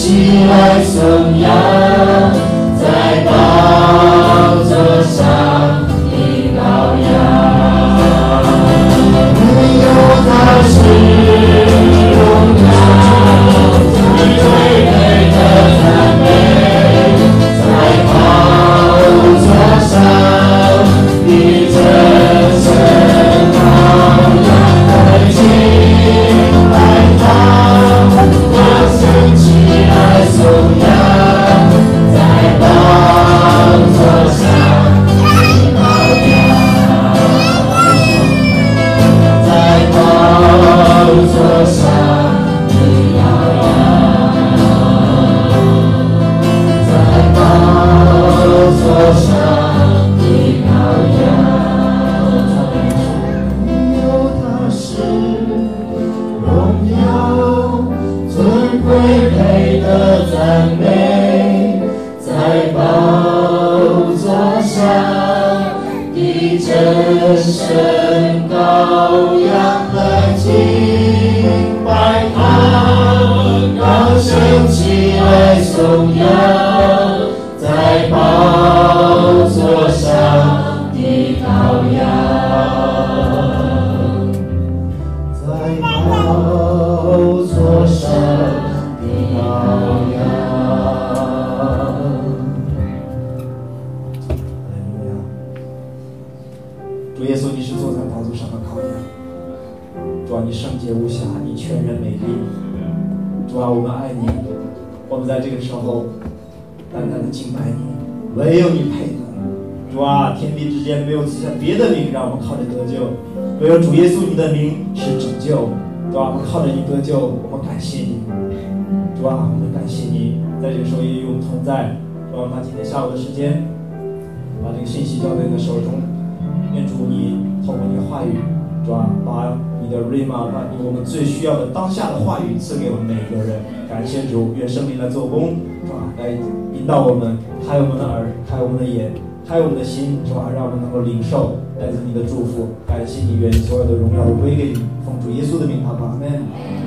起来颂扬，在宝座上的羔羊，唯有他是荣耀，最最配的赞美，在宝座上的真神羔羊的敬拜他，我升起来颂扬，在宝座上的羔羊，在宝座上的羔羊，在宝座上的羔羊，有他是荣耀，尊贵配的赞美，在宝座上的真神羔羊来敬拜他，高声起来颂扬，在宝座上的羔羊，在宝座上的羔羊。 主耶稣，你是坐在宝座上的羔羊。主啊，你圣洁无瑕，你全然美丽。主啊，我们爱你，我们在这个时候单单的敬拜你，唯有你配得。主啊，天地之间没有赐下别的名让我们靠着得救，唯有主耶稣你的名是拯救。主啊，我们靠着你得救，我们感谢你。主啊，我们感谢你，在这个时候也与我们同在。主啊，把今天下午的时间，把这个信息交在你的手中。愿主你透过你的话语，主啊，把你的 Rhema， 把我们最需要的当下的话语赐给我们每个人。感谢主，愿圣灵来做工，主啊，来引导我们，开我们的耳，开我们的眼，开我们的心，主啊，让我们能够领受来自你的祝福。感谢你，愿所有的荣耀都归给你，奉主耶稣的名祷告，阿们。